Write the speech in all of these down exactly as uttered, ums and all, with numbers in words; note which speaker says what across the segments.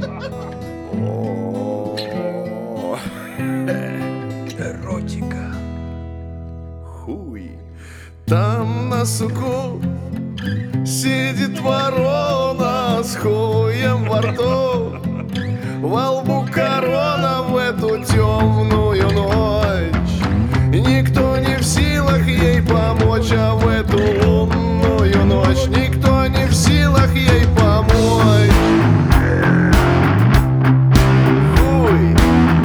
Speaker 1: О, эротика. Хуй. Там на суку сидит ворона с хуем во рту, во лбу корона в эту темную ночь. Никто не в силах ей помочь, а в эту лунную ночь никто не в силах ей помочь. Хуй.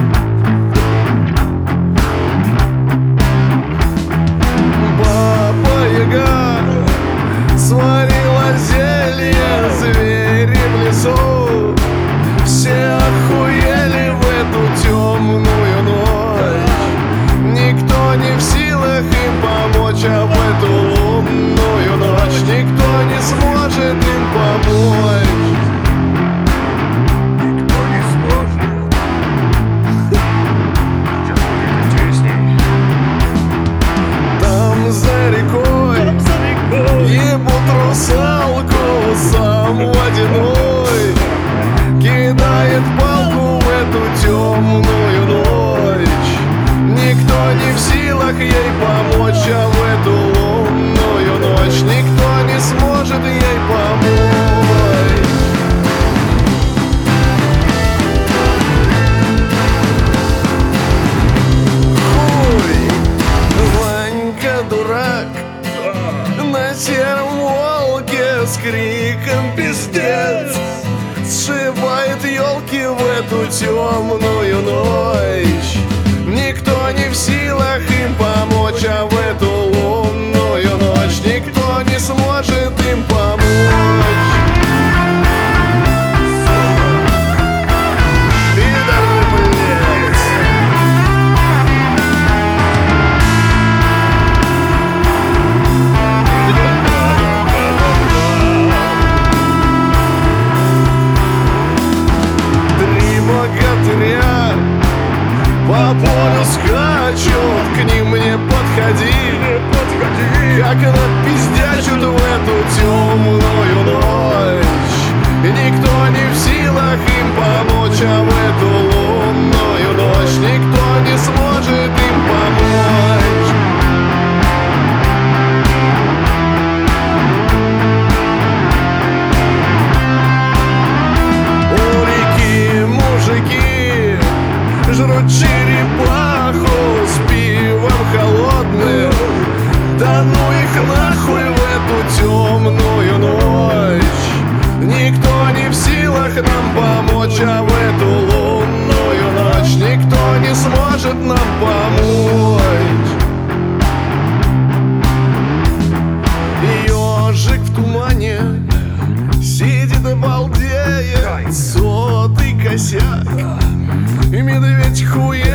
Speaker 1: Баба-яга сварила зелье, звери в лесу все охуели в эту темную ночь. Никто не в силах им помочь, а в эту лунную ночь никто не сможет им помочь. Никто не сможет. Сейчас будет интересней. Там за рекой, Там за рекой ебут русалку, сам водяной кидает палку в эту темную ночь. Никто не в силах ей помочь, а в эту лунную ночь никто не сможет ей помочь. Хуй. Ванька дурак на сером волке с криком пиздец сшибает елки в эту темную ночь. Никто не в силах им помочь, а в эту лунную ночь никто не сможет им помочь. Пидоры, блядь. Три богатыря по полю скачут, к ним мне подходи, подходи. Как напиздячут в эту темную ночь. Никто не в силах им помочь, а в эту лунную ночь никто не сможет им помочь. У реки мужики жрут черепаху с пивом холодным. Да ну их нахуй в эту темную ночь. Никто не в силах нам помочь, а в эту лунную ночь никто не сможет нам помочь. Ежик в тумане сидит и балдеет, сотый косяк, и медведь хуе